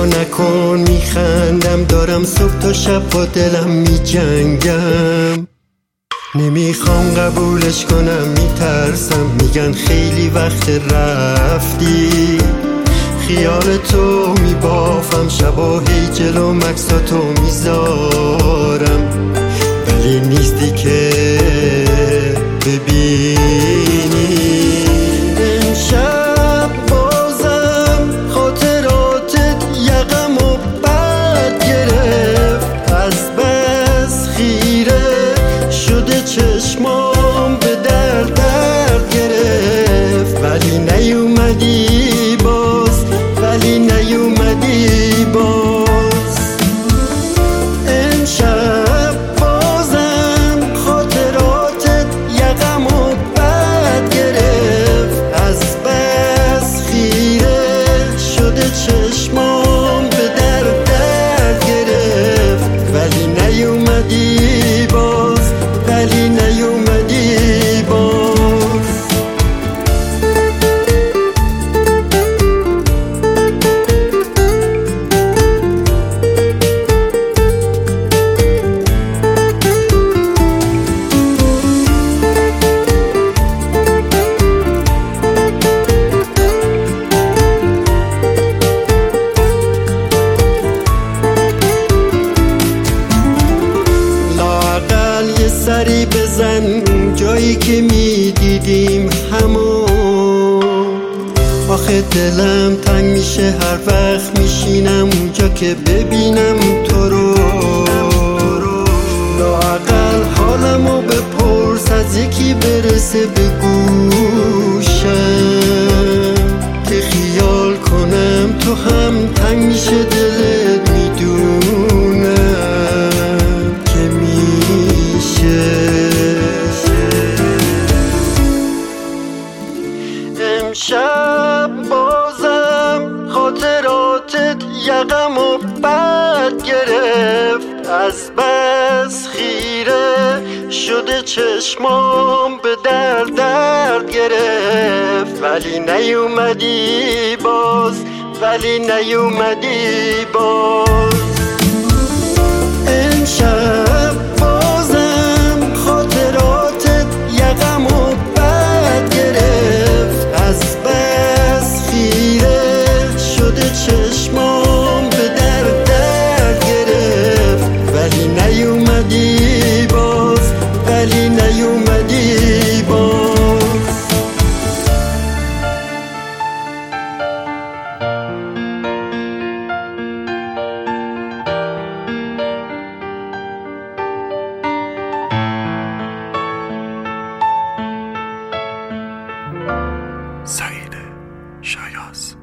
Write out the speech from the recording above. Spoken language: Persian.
نگاه نکن میخندم، دارم صبح تا شب با دلم میجنگم. نمیخوام قبولش کنم میترسم، میگن خیلی وقت رفتی. خیال تو میبافم شبا هی جلو مکساتو میذارم، ولی نیستی که ببینی. امشب بازم خاطراتت یقم و بد گرفت، از بس خیره شده چشمام به درد گرفت. ولی نیومدی باز، ولی نیومدی باز. امشب بازم خاطراتت یقم و بد گرفت، از بس خیره شده چشمام به درد گرفت. ولی نیومدی باز، ولی نیومدی باز. سری بزن جایی که میدیدیم همون. آخه دلم تنگ میشه هر وقت میشینم اونجا که ببینم تو رو. لااقل حالمو بپرس از یکی برسه به گوشم، که خیال کنم تو هم تنگ میشه دلت. میدونم که امشب بازم خاطراتت یقم و بد گرفت، از بس خیره شده چشمام به درد گرفت. ولی نیومدی باز، ولی نیومدی باز. امشب بازم خاطراتت یقم و بد گرفت، از بس خیره شده چشمام به درد گرفت. ولی نیومدی باز، ولی نیومدی باز. سعید شایاز.